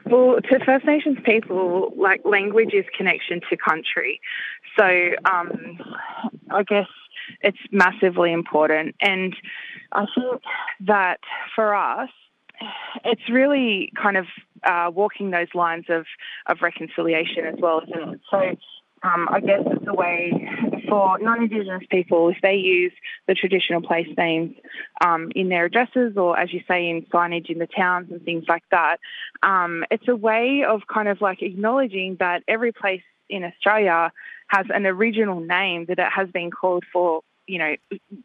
Well, to First Nations people, like, language is connection to country. So I guess it's massively important. And I think that for us, it's really kind of walking those lines of reconciliation as well, isn't it? So I guess it's a way for non-Indigenous people, if they use the traditional place names in their addresses or, as you say, in signage in the towns and things like that, it's a way of kind of like acknowledging that every place in Australia has an original name that it has been called for, you know,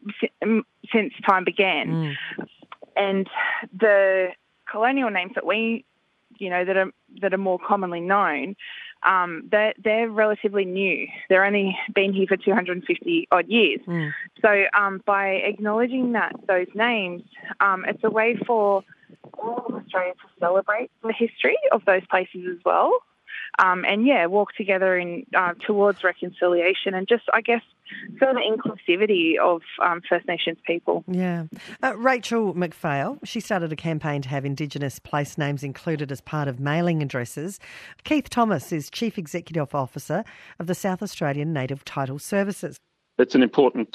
since time began. And the colonial names that we, you know, that are more commonly known, they're relatively new. They're only been here for 250 odd years. So by acknowledging those names, it's a way for all of Australia to celebrate the history of those places as well. And walk together in towards reconciliation and just, I guess, further inclusivity of First Nations people. Yeah. Rachel McPhail, she started a campaign to have Indigenous place names included as part of mailing addresses. Keith Thomas is Chief Executive Officer of the South Australian Native Title Services. It's an important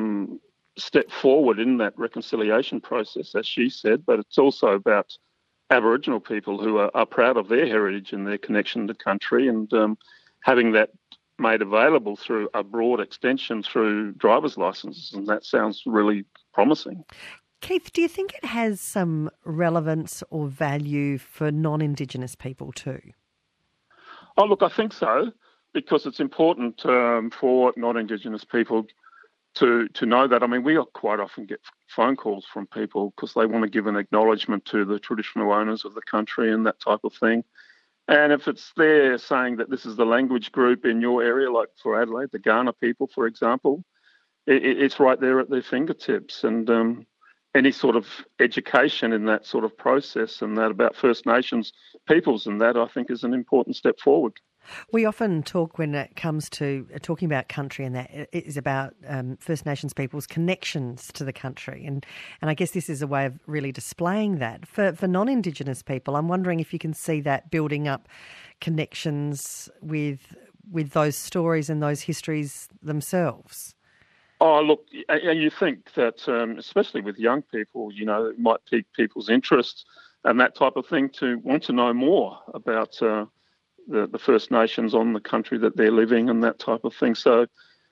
step forward in that reconciliation process, as she said, but it's also about Aboriginal people who are proud of their heritage and their connection to country, and having that made available through a broad extension through driver's licences, and that sounds really promising. Keith, do you think it has some relevance or value for non-Indigenous people too? Oh, look, I think so, because it's important for non-Indigenous people to know that. I mean, we quite often get phone calls from people because they want to give an acknowledgement to the traditional owners of the country and that type of thing. And if it's there saying that this is the language group in your area, like for Adelaide, the Kaurna people, for example, it's right there at their fingertips. And any sort of education in that sort of process and that about First Nations peoples and that, I think, is an important step forward. We often talk, when it comes to talking about country, and that it is about First Nations people's connections to the country. And I guess this is a way of really displaying that. For non-Indigenous people, I'm wondering if you can see that building up connections with those stories and those histories themselves. Oh, look, and you think that, especially with young people, you know, it might pique people's interest and that type of thing to want to know more about the First Nations on the country that they're living and that type of thing. So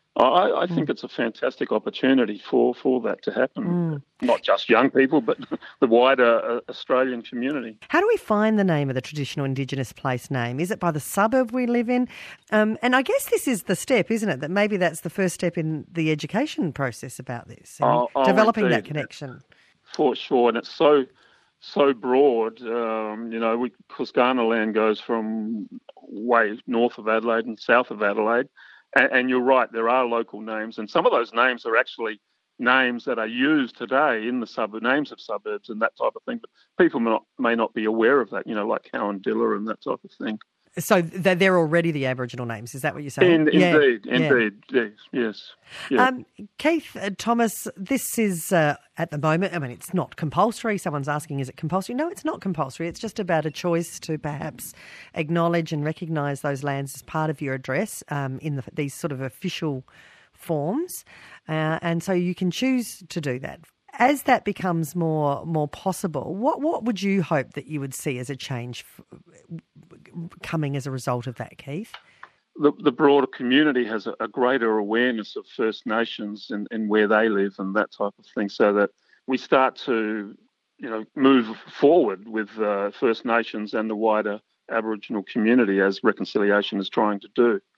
I think it's a fantastic opportunity for that to happen. Not just young people, but the wider Australian community. How do we find the name of the traditional Indigenous place name? Is it by the suburb we live in? And I guess this is the step, isn't it? That maybe that's the first step in the education process about this, and developing that connection. For sure, and it's so broad, you know, because Kaurna land goes from way north of Adelaide and south of Adelaide. And you're right, there are local names, and some of those names are actually names that are used today in the names of suburbs and that type of thing. But people may not be aware of that, you know, like Cowandilla and that type of thing. So they're already the Aboriginal names, is that what you're saying? Indeed, yes. Yeah. Keith Thomas, this is at the moment, I mean, it's not compulsory. Someone's asking, is it compulsory? No, it's not compulsory. It's just about a choice to perhaps acknowledge and recognise those lands as part of your address in these sort of official forms. And so you can choose to do that. As that becomes more possible, what would you hope that you would see as a change coming as a result of that, Keith? The broader community has a greater awareness of First Nations and where they live and that type of thing, so that we start to, you know, move forward with First Nations and the wider Aboriginal community as reconciliation is trying to do.